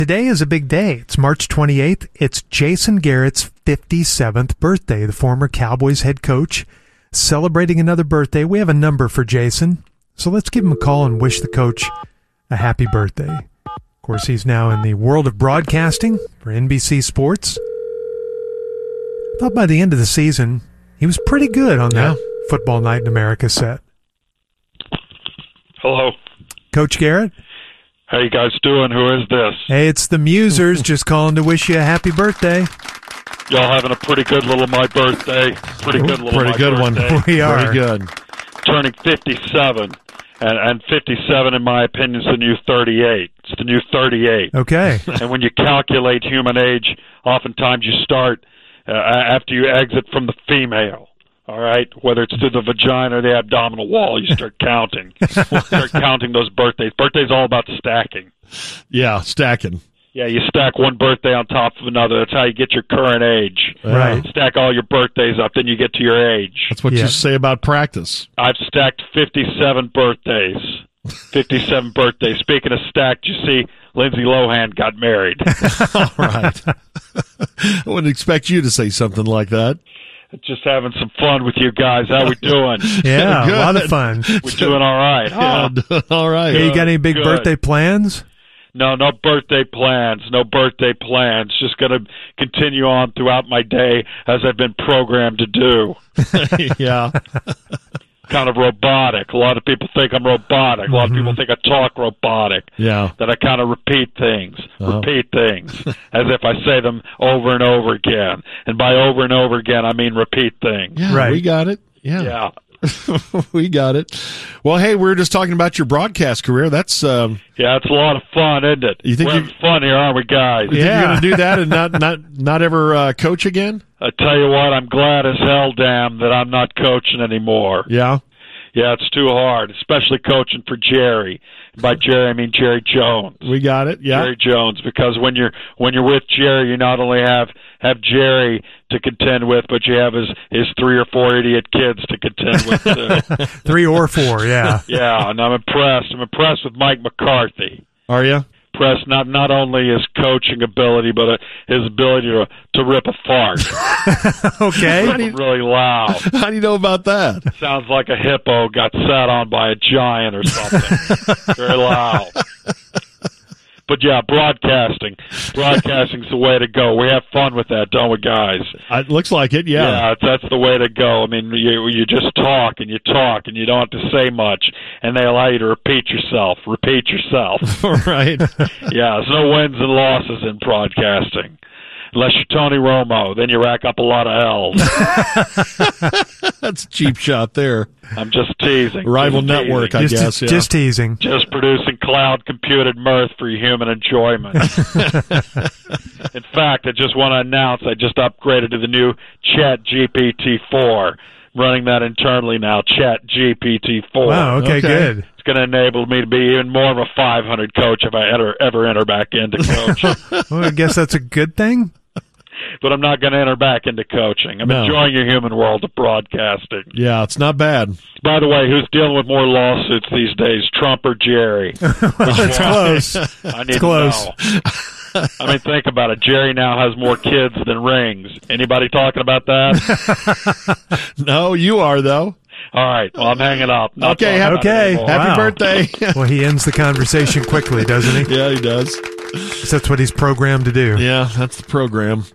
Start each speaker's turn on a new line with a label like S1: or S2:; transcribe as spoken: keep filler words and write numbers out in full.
S1: Today is a big day. It's March twenty-eighth. It's Jason Garrett's fifty-seventh birthday, the former Cowboys head coach, celebrating another birthday. We have a number for Jason, so let's give him a call and wish the coach a happy birthday. Of course, he's now in the world of broadcasting for N B C Sports. I thought by the end of the season, he was pretty good on that yeah. Football Night in America set.
S2: Hello.
S1: Coach Garrett?
S2: How you guys doing? Who is this?
S1: Hey, it's the Musers just calling to wish you a happy birthday.
S2: Y'all having a pretty good little my birthday. Pretty good little
S3: pretty
S2: my
S3: good
S2: birthday.
S3: one.
S1: We are.
S3: Pretty good.
S2: Turning fifty-seven. And, and fifty-seven, in my opinion, is the new thirty-eight. It's the new thirty-eight.
S1: Okay.
S2: And when you calculate human age, oftentimes you start uh, after you exit from the female. All right, whether it's through the vagina or the abdominal wall, you start counting. start counting those birthdays. Birthdays all about stacking.
S3: Yeah, stacking.
S2: Yeah, you stack one birthday on top of another. That's how you get your current age.
S1: Right.
S2: Stack all your birthdays up, then you get to your age.
S3: That's what
S1: yeah.
S3: you say about practice.
S2: I've stacked fifty-seven birthdays. fifty-seven birthdays. Speaking of stacked, you see, Lindsay Lohan got married.
S3: All right. I wouldn't expect you to say something like that.
S2: Just having some fun with you guys. How we doing?
S1: Yeah,
S3: Good.
S1: a lot of fun.
S2: We're doing all right, huh?
S3: Yeah, doing all right.
S1: Hey, you got any big
S2: Good.
S1: birthday plans?
S2: No, no birthday plans. No birthday plans. Just going to continue on throughout my day as I've been programmed to do.
S3: Yeah.
S2: Kind of robotic. A lot of people think I'm robotic. A lot of people think I talk robotic.
S3: Yeah.
S2: That I kind of repeat things,
S3: Uh-huh.
S2: repeat things, as if I say them over and over again. And by over and over again, I mean repeat things.
S3: Yeah,
S1: Right.
S3: we got it. Yeah.
S2: Yeah.
S3: We got it. Well, hey, we were just talking about your broadcast career. That's um
S2: Yeah, it's a lot of fun, isn't it?
S3: You think
S2: We're
S3: you-
S2: having fun here, aren't we, guys?
S3: you think
S1: Yeah.
S3: you're going to do that and not not not ever uh, coach again?
S2: I tell you what, I'm glad as hell, damn, that I'm not coaching anymore.
S3: Yeah.
S2: Yeah, it's too hard, especially coaching for Jerry. By Jerry, I mean Jerry Jones.
S3: We got it. Yeah.
S2: Jerry Jones, because when you're when you're with Jerry, you not only have have Jerry to contend with, but you have his his three or four idiot kids to contend with too.
S1: Three or four, yeah.
S2: Yeah, and I'm impressed. I'm impressed with Mike McCarthy.
S3: Are you?
S2: Impressed not not only his coaching ability, but uh, his ability to to rip a fart.
S1: Okay.
S2: Really loud.
S3: How do you know about that?
S2: Sounds like a hippo got sat on by a giant or something. Very loud. But yeah, broadcasting. Broadcasting's the way to go. We have fun with that, don't we, guys?
S3: It looks like it. Yeah.
S2: Yeah, that's the way to go. I mean, you you just talk and you talk and you don't have to say much, and they allow you to repeat yourself. Repeat yourself.
S3: Right.
S2: Yeah, there's no wins and losses in broadcasting. Unless you're Tony Romo, then you rack up a lot of L's.
S3: That's a cheap shot there.
S2: I'm just teasing.
S3: Rival
S2: just
S3: network,
S2: teasing.
S3: I
S1: Just,
S3: guess. Yeah.
S1: just teasing.
S2: Just producing cloud-computed mirth for human enjoyment. In fact, I just want to announce I just upgraded to the new Chat G P T four. Running that internally now, Chat G P T four.
S1: Wow, okay,
S3: Okay.
S1: good.
S2: It's going to enable me to be even more of a five hundred coach if I ever, ever enter back into coach.
S1: Well, I guess that's a good thing.
S2: But I'm not going to enter back into coaching. I'm
S3: No.
S2: enjoying your human world of broadcasting.
S3: Yeah, it's not bad.
S2: By the way, who's dealing with more lawsuits these days, Trump or Jerry?
S1: It's close.
S2: I need
S1: It's close.
S2: to know. I mean, think about it. Jerry now has more kids than rings. Anybody talking about that?
S3: No, you are, though.
S2: All right. Well, I'm hanging up. Not
S3: Okay,
S2: talking
S3: happy,
S2: about it
S1: Okay.
S2: anymore.
S3: happy
S1: Wow.
S3: birthday.
S1: Well, he ends the conversation quickly, doesn't he?
S3: Yeah, he does.
S1: 'Cause that's what he's programmed to do.
S3: Yeah, that's the program.